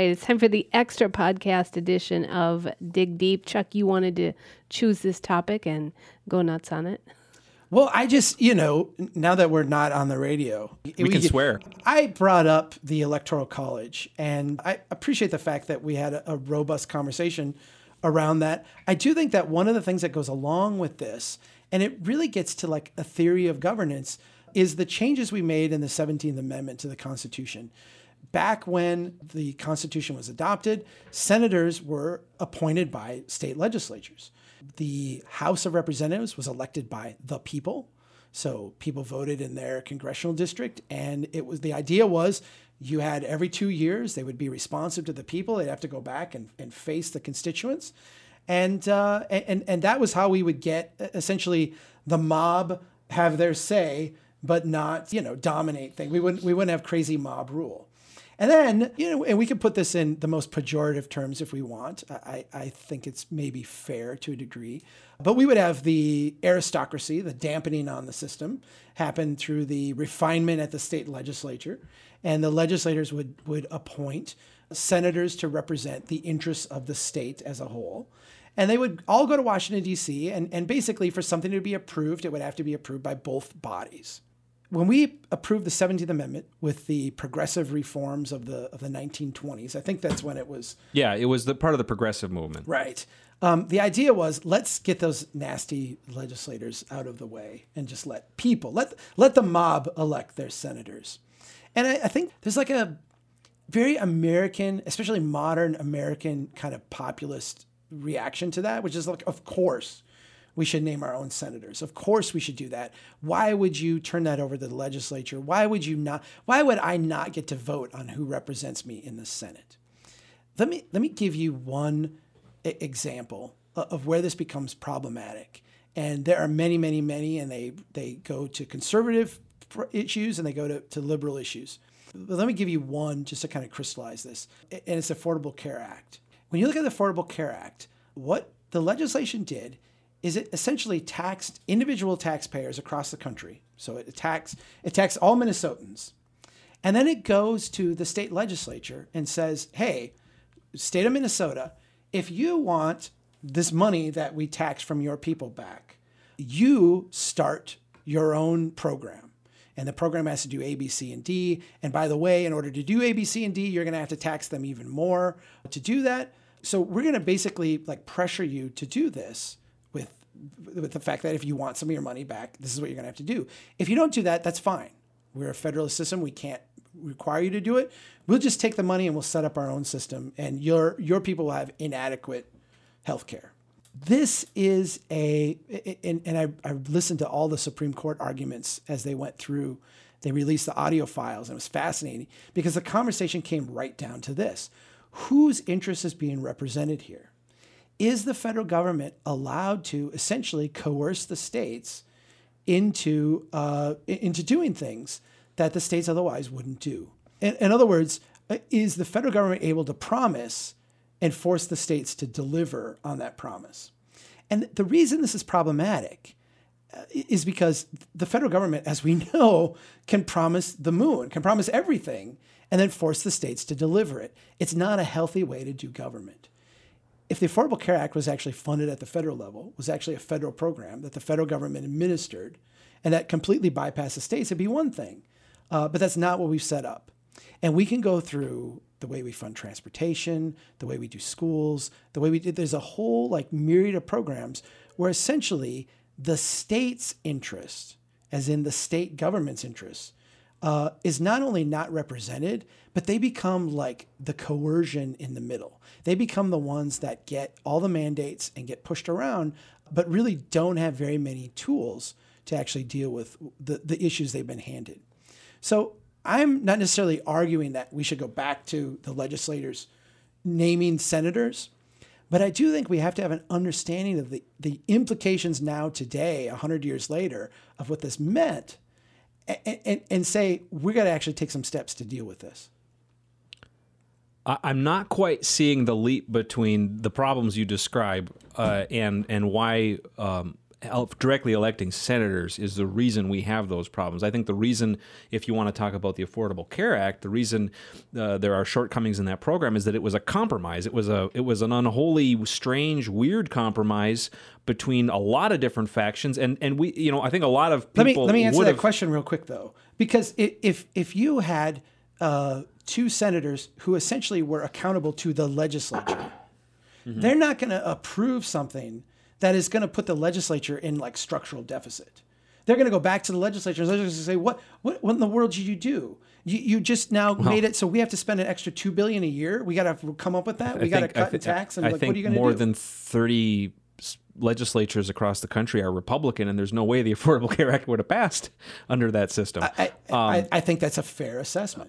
right, it's time for the extra podcast edition of Dig Deep. Chuck, you wanted to choose this topic and go nuts on it. Well, I just, now that we're not on the radio, we can swear. I brought up the Electoral College, and I appreciate the fact that we had a robust conversation around that. I do think that one of the things that goes along with this, and it really gets to like a theory of governance, is the changes we made in the 17th Amendment to the Constitution. Back when the Constitution was adopted, senators were appointed by state legislatures. The House of Representatives was elected by the people. So people voted in their congressional district. And the idea was you had every 2 years, they would be responsive to the people. They'd have to go back and face the constituents. And that was how we would get essentially the mob have their say, but not, dominate things. We wouldn't have crazy mob rule. And then, and we can put this in the most pejorative terms if we want. I think it's maybe fair to a degree. But we would have the aristocracy, the dampening on the system, happen through the refinement at the state legislature. And the legislators would appoint senators to represent the interests of the state as a whole. And they would all go to Washington, D.C. And basically, for something to be approved, it would have to be approved by both bodies. When we approved the 17th Amendment with the progressive reforms of the 1920s, I think that's when it was. Yeah, it was the part of the progressive movement. Right. The idea was, let's get those nasty legislators out of the way and just let the mob elect their senators. And I think there's like a very American, especially modern American kind of populist reaction to that, which is like, of course, we should name our own senators. Of course we should do that. Why would you turn that over to the legislature? Why would I not get to vote on who represents me in the Senate? Let me give you one example of where this becomes problematic. And there are many, many, many, and they go to conservative issues and they go to liberal issues. But let me give you one just to kind of crystallize this. And it's the Affordable Care Act. When you look at the Affordable Care Act, what the legislation did is it essentially taxed individual taxpayers across the country. So it taxed all Minnesotans. And then it goes to the state legislature and says, hey, state of Minnesota, if you want this money that we tax from your people back, you start your own program. And the program has to do A, B, C, and D. And by the way, in order to do A, B, C, and D, you're going to have to tax them even more to do that. So we're going to basically like pressure you to do this with the fact that if you want some of your money back, this is what you're going to have to do. If you don't do that, that's fine. We're a federalist system. We can't require you to do it. We'll just take the money and we'll set up our own system, and your people will have inadequate health care. This is and I listened to all the Supreme Court arguments as they went through. They released the audio files, and it was fascinating because the conversation came right down to this. Whose interest is being represented here? Is the federal government allowed to essentially coerce the states into doing things that the states otherwise wouldn't do? In other words, is the federal government able to promise and force the states to deliver on that promise? And the reason this is problematic is because the federal government, as we know, can promise the moon, can promise everything, and then force the states to deliver it. It's not a healthy way to do government. If the Affordable Care Act was actually funded at the federal level, was actually a federal program that the federal government administered, and that completely bypassed the states, it'd be one thing. But that's not what we've set up. And we can go through the way we fund transportation, the way we do schools, the way we did. There's a whole like myriad of programs where essentially the state's interest, as in the state government's interest, is not only not represented, but they become like the coercion in the middle. They become the ones that get all the mandates and get pushed around, but really don't have very many tools to actually deal with the issues they've been handed. So I'm not necessarily arguing that we should go back to the legislators naming senators, but I do think we have to have an understanding of the implications now today, 100 years later, of what this meant, and say, we got to actually take some steps to deal with this. I'm not quite seeing the leap between the problems you describe and why directly electing senators is the reason we have those problems. I think the reason, if you want to talk about the Affordable Care Act, the reason there are shortcomings in that program is that it was a compromise. It was an unholy, strange, weird compromise between a lot of different factions, and we, I think a lot of people. Let me answer that question real quick though, because if you had two senators who essentially were accountable to the legislature, they're not going to approve something that is going to put the legislature in like structural deficit. They're going to go back to the legislature and they're going to say, what in the world did you do? You just now made it so we have to spend an extra $2 billion a year. We got to come up with that. We got to cut tax. And I like, think what are you going to do? more than 30 legislatures across the country are Republican, and there's no way the Affordable Care Act would have passed under that system. I think that's a fair assessment.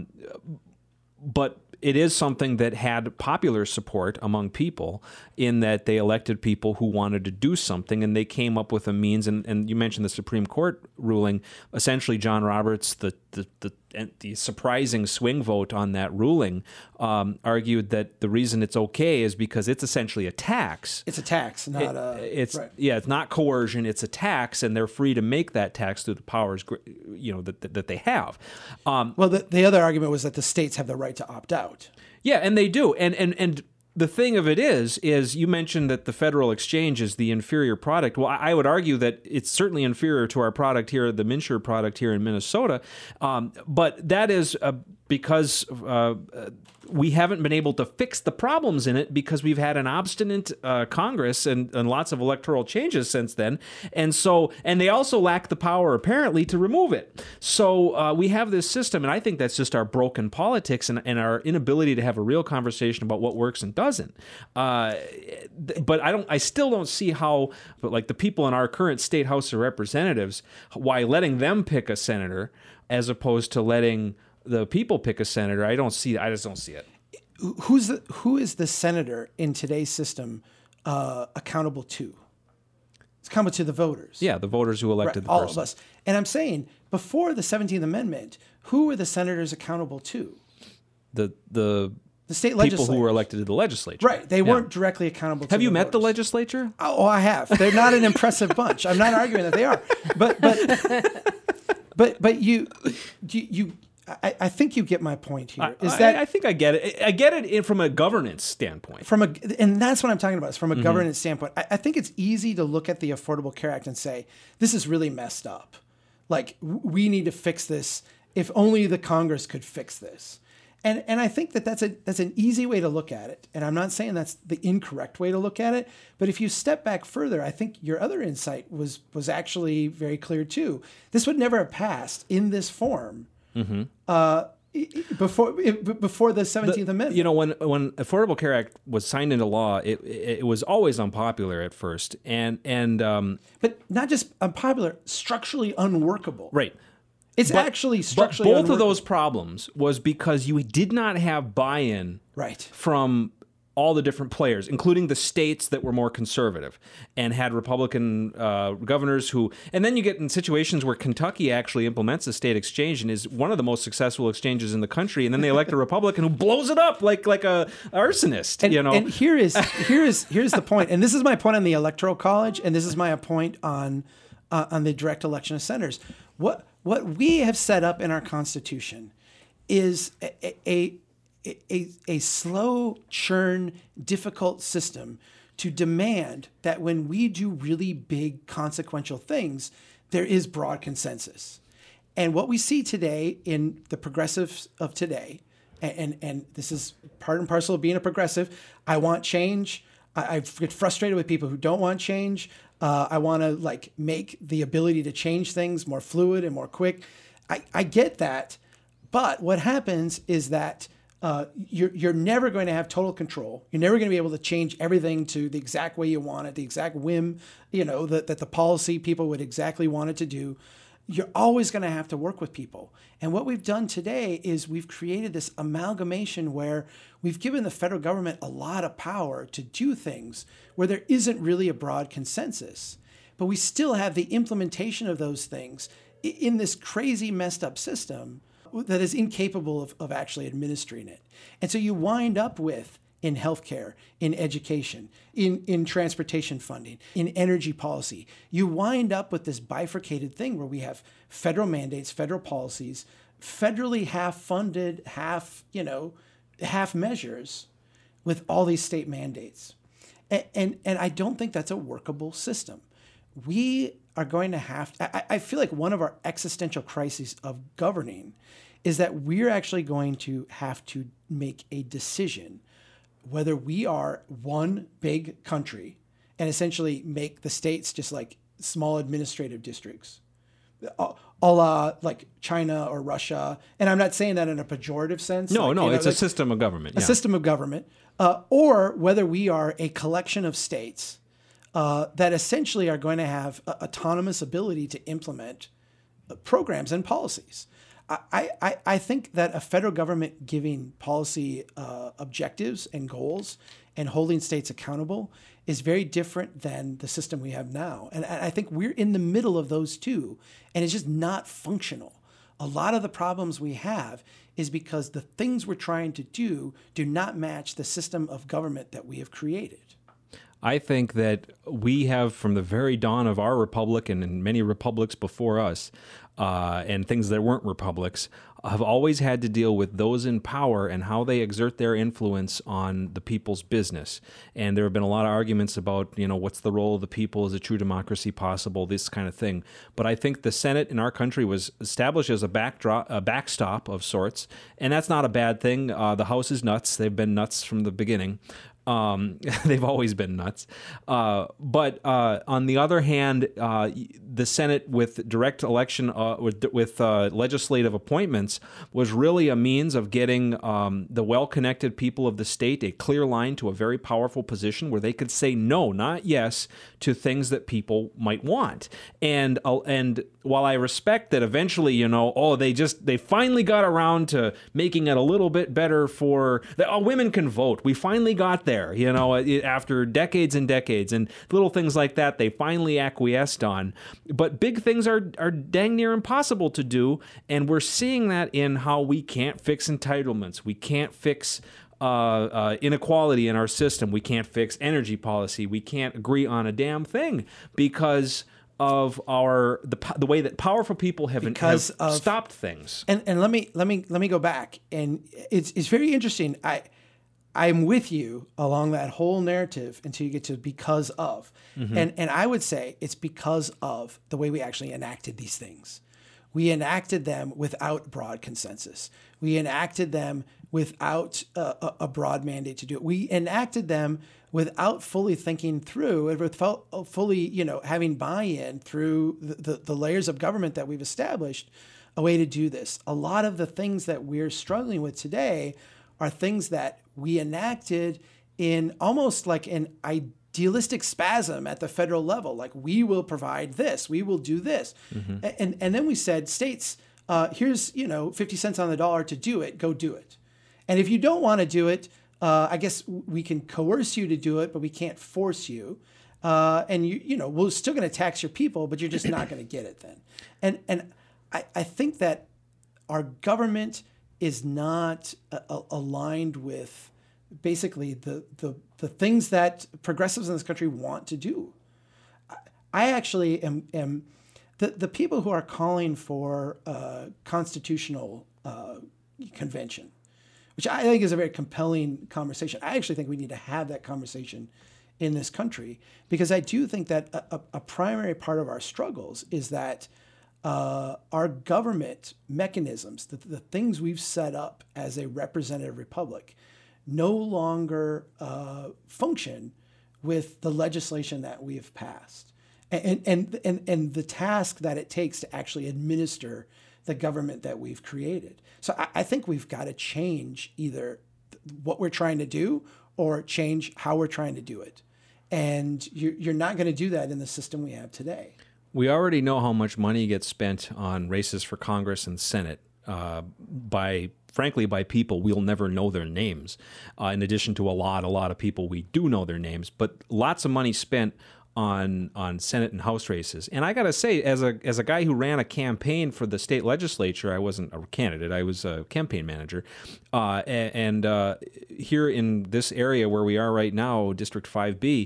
But it is something that had popular support among people in that they elected people who wanted to do something, and they came up with a means. And you mentioned the Supreme Court ruling. Essentially, John Roberts, the surprising swing vote on that ruling, argued that the reason it's okay is because it's essentially a tax. It's a tax, not it's not coercion. It's a tax, and they're free to make that tax through the powers, that they have. Well, the other argument was that the states have the right to opt out. Yeah, and they do, and the thing of it is you mentioned that the federal exchange is the inferior product. Well, I would argue that it's certainly inferior to our product here, the MNsure product here in Minnesota, but that is because we haven't been able to fix the problems in it because we've had an obstinate Congress and lots of electoral changes since then. And they also lack the power, apparently, to remove it. So we have this system, and I think that's just our broken politics and our inability to have a real conversation about what works and doesn't. But I still don't see how, but like the people in our current state House of Representatives, why letting them pick a senator as opposed to letting the people pick a senator, I just don't see it. Who is the senator in today's system accountable to? It's accountable to the voters. Yeah, the voters who elected the all person. Of us. And I'm saying, before the 17th Amendment, who were the senators accountable to? The state people legislators who were elected to the legislature. Right. They weren't directly accountable to Have you the met voters. the legislature? Oh, I have. They're not an impressive bunch. I'm not arguing that they are. But you I think you get my point here. I think I get it. I get it from a governance standpoint. And that's what I'm talking about. Is from a governance standpoint. I think it's easy to look at the Affordable Care Act and say, this is really messed up. Like, we need to fix this. If only the Congress could fix this. And I think that's an easy way to look at it. And I'm not saying that's the incorrect way to look at it. But if you step back further, I think your other insight was actually very clear too. This would never have passed in this form. Before the 17th Amendment. When Affordable Care Act was signed into law, it was always unpopular at first, but not just unpopular, structurally unworkable. Right. It's actually structurally both unworkable. of those problems was because you did not have buy-in from all the different players, including the states that were more conservative and had Republican governors who, and then you get in situations where Kentucky actually implements a state exchange and is one of the most successful exchanges in the country, and then they elect a Republican who blows it up like a arsonist. And here's the point, and this is my point on the Electoral College, and this is my point on the direct election of senators. What we have set up in our Constitution is a slow churn, difficult system to demand that when we do really big consequential things, there is broad consensus. And what we see today in the progressives of today, and this is part and parcel of being a progressive, I want change. I get frustrated with people who don't want change. I want to make the ability to change things more fluid and more quick. I get that. But what happens is that you're never going to have total control. You're never going to be able to change everything to the exact way you want it, the exact whim, that the policy people would exactly want it to do. You're always going to have to work with people. And what we've done today is we've created this amalgamation where we've given the federal government a lot of power to do things where there isn't really a broad consensus. But we still have the implementation of those things in this crazy messed up system that is incapable of actually administering it. And so you wind up with in healthcare, in education, in transportation funding, in energy policy. You wind up with this bifurcated thing where we have federal mandates, federal policies, federally half funded, half measures with all these state mandates. And I don't think that's a workable system. We are going to have I feel like one of our existential crises of governing is that we're actually going to have to make a decision whether we are one big country and essentially make the states just like small administrative districts, a la like China or Russia. And I'm not saying that in a pejorative sense. No, it's a system of government. A system of government. Or whether we are a collection of states that essentially are going to have autonomous ability to implement programs and policies. I think that a federal government giving policy objectives and goals and holding states accountable is very different than the system we have now. And I think we're in the middle of those two, and it's just not functional. A lot of the problems we have is because the things we're trying to do not match the system of government that we have created. I think that we have, from the very dawn of our republic and in many republics before us, and things that weren't republics, have always had to deal with those in power and how they exert their influence on the people's business. And there have been a lot of arguments about, what's the role of the people? Is a true democracy possible? This kind of thing. But I think the Senate in our country was established as a backstop of sorts, and that's not a bad thing. The House is nuts. They've been nuts from the beginning. They've always been nuts. But on the other hand, the Senate with direct election, with legislative appointments, was really a means of getting the well-connected people of the state a clear line to a very powerful position where they could say no, not yes, to things that people might want. And while I respect that eventually, they finally got around to making it a little bit better for women can vote. We finally got there, after decades and decades, and little things like that they finally acquiesced on. But big things are dang near impossible to do, and we're seeing that in how we can't fix entitlements. We can't fix inequality in our system. We can't fix energy policy. We can't agree on a damn thing because of the way that powerful people have stopped things. And let me go back. And it's very interesting. I'm with you along that whole narrative until you get to because of. Mm-hmm. And I would say it's because of the way we actually enacted these things. We enacted them without broad consensus. We enacted them without a broad mandate to do it. We enacted them without fully thinking through and without fully, having buy-in through the layers of government that we've established, a way to do this. A lot of the things that we're struggling with today are things that we enacted in almost like an idealistic spasm at the federal level. Like, we will provide this, we will do this. Mm-hmm. And then we said, states, here's, 50 cents on the dollar to do it, go do it. And if you don't want to do it, I guess we can coerce you to do it, but we can't force you. And we're still going to tax your people, but you're just not going to get it then. And I think that our government is not aligned with basically the things that progressives in this country want to do. I actually am the people who are calling for a constitutional convention, which I think is a very compelling conversation. I actually think we need to have that conversation in this country, because I do think that a primary part of our struggles is that our government mechanisms, the things we've set up as a representative republic, no longer function with the legislation that we have passed, and the task that it takes to actually administer the government that we've created. So I think we've got to change either what we're trying to do or change how we're trying to do it. And you're not going to do that in the system we have today. We already know how much money gets spent on races for Congress and Senate by people we'll never know their names, in addition to a lot of people we do know their names, but lots of money spent on Senate and House races. And I got to say, as a guy who ran a campaign for the state legislature, I wasn't a candidate, I was a campaign manager. And here in this area where we are right now, District 5B,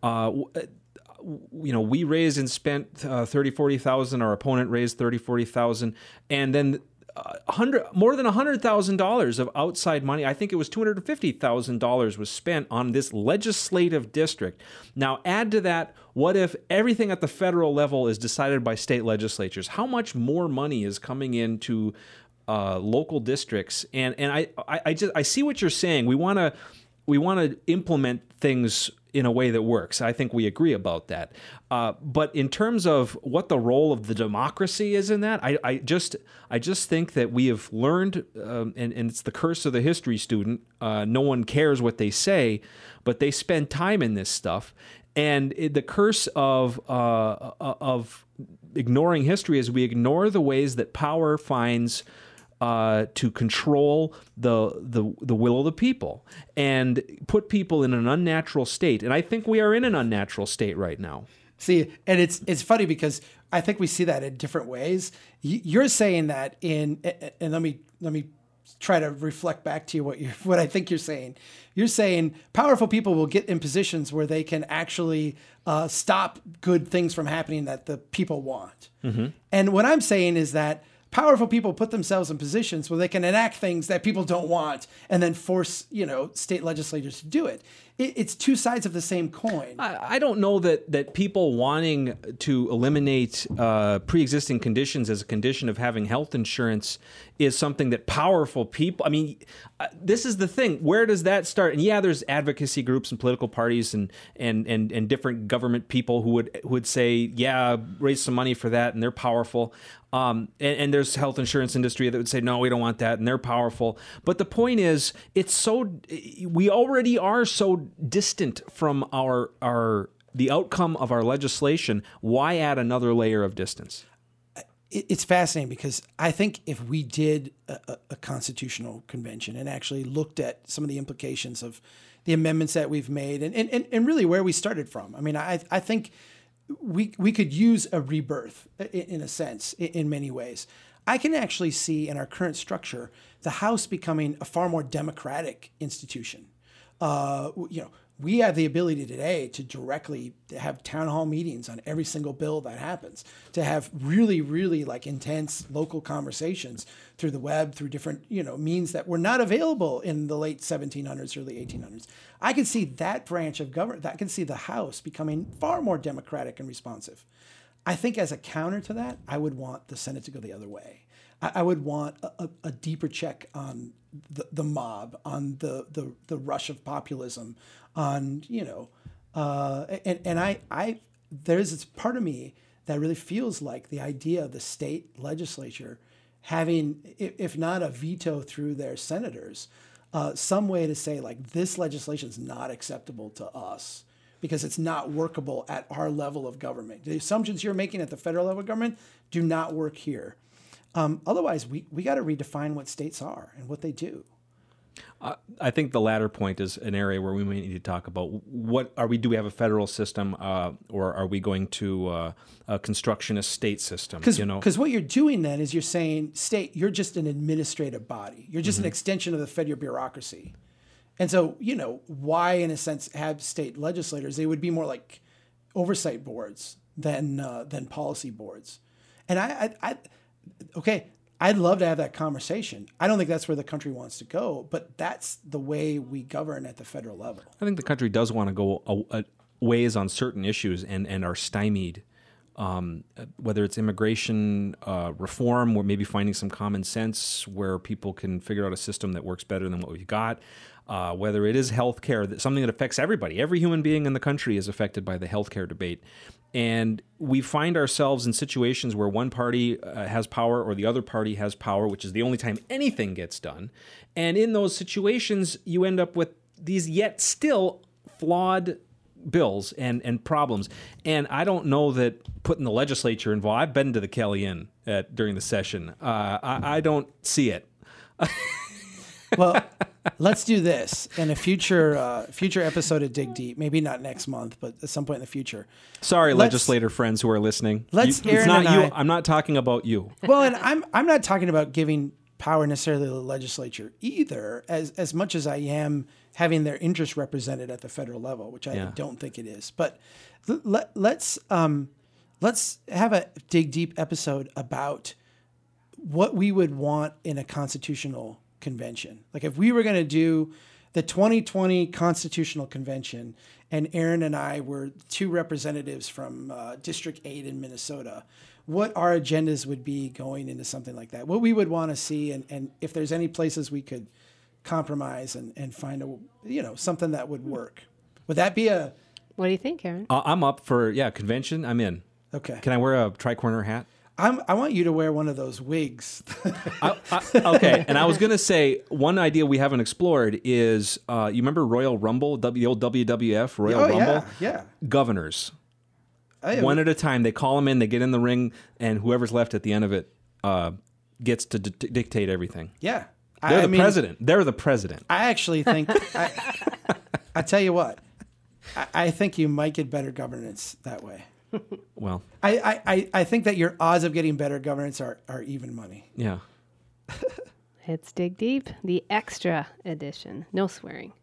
we raised and spent $30,000-$40,000. Our opponent raised $30,000-$40,000, and then more than $100,000 of outside money. I think it was $250,000 was spent on this legislative district. Now, add to that, what if everything at the federal level is decided by state legislatures? How much more money is coming into local districts? And I see what you're saying. We want to implement things in a way that works. I think we agree about that. But in terms of what the role of the democracy is in that, I just think that we have learned, and it's the curse of the history student. No one cares what they say, but they spend time in this stuff. And the curse of ignoring history is we ignore the ways that power finds to control the will of the people and put people in an unnatural state. And I think we are in an unnatural state right now. See, and it's funny because I think we see that in different ways. You're saying that and let me try to reflect back to you what I think you're saying. You're saying powerful people will get in positions where they can actually stop good things from happening that the people want. Mm-hmm. And what I'm saying is that powerful people put themselves in positions where they can enact things that people don't want and then force, state legislators to do it. It's two sides of the same coin. I don't know that people wanting to eliminate pre-existing conditions as a condition of having health insurance is something that powerful people, this is the thing. Where does that start? And yeah, there's advocacy groups and political parties and different government people who would say, yeah, raise some money for that, and they're powerful. And there's health insurance industry that would say, no, we don't want that, and they're powerful. But the point is, we already are so distant from the outcome of our legislation. Why add another layer of distance? It's fascinating because I think if we did a constitutional convention and actually looked at some of the implications of the amendments that we've made and really where we started from, I think we could use a rebirth in a sense, in many ways. I can actually see in our current structure, the House becoming a far more democratic institution. We have the ability today to directly have town hall meetings on every single bill that happens, to have really, really intense local conversations through the web, through different, means that were not available in the late 1700s, early 1800s. I can see that branch of government, I can see the House becoming far more democratic and responsive. I think as a counter to that, I would want the Senate to go the other way. I would want a deeper check on the mob, on the rush of populism, on there's this part of me that really feels like the idea of the state legislature having, if not a veto through their senators, some way to say this legislation is not acceptable to us because it's not workable at our level of government. The assumptions you're making at the federal level of government do not work here. Otherwise, we got to redefine what states are and what they do. I think the latter point is an area where we may need to talk about do we have a federal system or are we going to a constructionist state system? Because what you're doing then is you're saying, state, you're just an administrative body. You're just an extension of the federal bureaucracy. And so, why, in a sense, have state legislators? They would be more like oversight boards than policy boards. And I'd love to have that conversation. I don't think that's where the country wants to go, but that's the way we govern at the federal level. I think the country does want to go ways on certain issues and are stymied, whether it's immigration reform, or maybe finding some common sense where people can figure out a system that works better than what we've got. Whether it is healthcare, something that affects everybody. Every human being in the country is affected by the healthcare debate. And we find ourselves in situations where one party has power or the other party has power, which is the only time anything gets done. And in those situations, you end up with these yet still flawed bills and problems. And I don't know that putting the legislature involved, I've been to the Kelly Inn during the session. I don't see it. Well, let's do this in a future episode of Dig Deep. Maybe not next month, but at some point in the future. Sorry, legislator friends who are listening. Let's it's Aaron not and you. I- I'm not talking about you. Well, and I'm not talking about giving power necessarily to the legislature either, as much as I am having their interests represented at the federal level, which I don't think it is. But let's have a Dig Deep episode about what we would want in a constitutional convention. Like if we were going to do the 2020 Constitutional Convention and Aaron and I were two representatives from District 8 in Minnesota, what our agendas would be going into something like that, what we would want to see, and if there's any places we could compromise and find something that would work. Would that be a... What do you think, Aaron? I'm up for, convention. I'm in. Okay. Can I wear a tri-corner hat? I want you to wear one of those wigs. Okay, and I was going to say, one idea we haven't explored is, you remember Royal Rumble, the old WWF, Royal Rumble? Yeah. Governors. One at a time, they call them in, they get in the ring, and whoever's left at the end of it gets to dictate everything. Yeah. They're the president. They're the president. I actually think, I tell you what, I think you might get better governance that way. Well, I think that your odds of getting better governance are even money. yeah. It's Dig Deep, the extra edition. No swearing.